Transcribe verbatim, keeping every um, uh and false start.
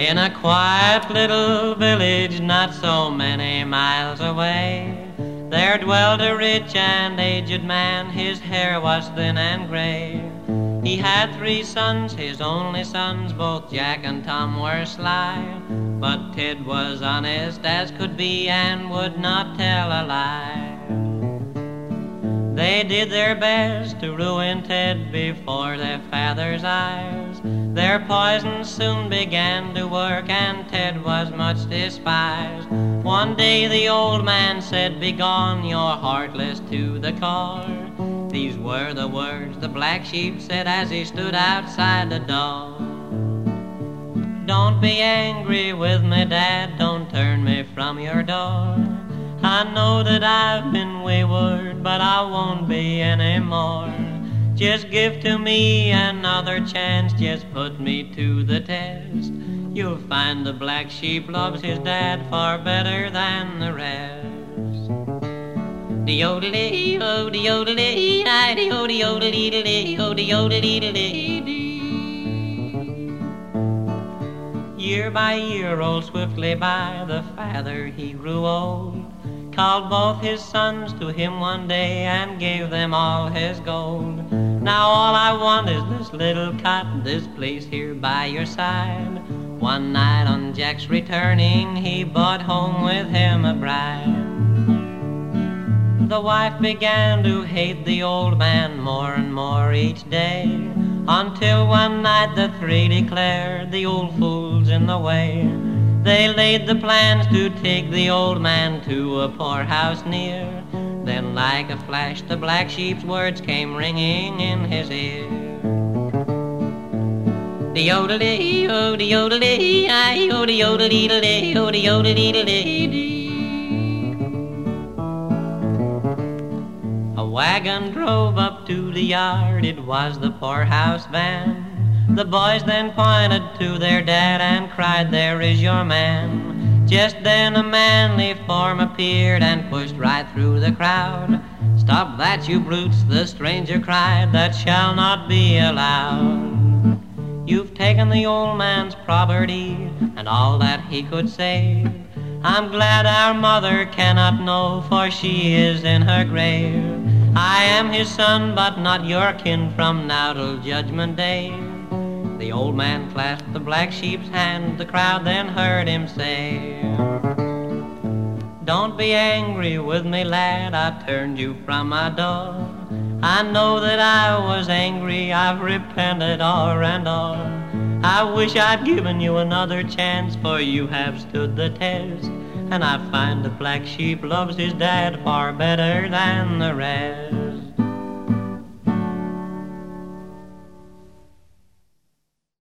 In a quiet little village not so many miles away, there dwelled a rich and aged man. His hair was thin and gray. He had three sons, his only sons. Both Jack and Tom were sly, but Ted was honest as could be and would not tell a lie. They did their best to ruin Ted before their father's eyes. Their poison soon began to work, and Ted was much despised. One day the old man said, "Begone, you're heartless to the core." These were the words the black sheep said as he stood outside the door. "Don't be angry with me, Dad, don't turn me from your door. I know that I've been wayward, but I won't be anymore. Just give to me another chance, just put me to the test. You'll find the black sheep loves his dad far better than the rest." De-o-de-dee, oh-de-o-de-dee, I-de-o-de-o-de-dee-de-dee, oh-de-o-de-dee-de-dee-dee. Year by year rolled swiftly by, the father he grew old, called both his sons to him one day and gave them all his gold. "Now all I want is this little cot, this place here by your side." One night on Jack's returning, he brought home with him a bride. The wife began to hate the old man more and more each day, until one night the three declared, "The old fool's in the way." They laid the plans to take the old man to a poorhouse near. Then like a flash the black sheep's words came ringing in his ear. De-o-de-dee, oh de-o-de-dee, I oh de-o-de-dee-de-dee, oh de-o-de-dee-de-dee-dee. A wagon drove up to the yard, it was the poorhouse van. The boys then pointed to their dad and cried, "There is your man." Just then a manly form appeared and pushed right through the crowd. "Stop that, you brutes," the stranger cried, "that shall not be allowed. You've taken the old man's property and all that he could save. I'm glad our mother cannot know, for she is in her grave. I am his son, but not your kin from now till judgment day." The old man clasped the black sheep's hand, the crowd then heard him say, "Don't be angry with me, lad, I turned you from my door. I know that I was angry, I've repented o'er and o'er. I wish I'd given you another chance, for you have stood the test. And I find the black sheep loves his dad far better than the rest."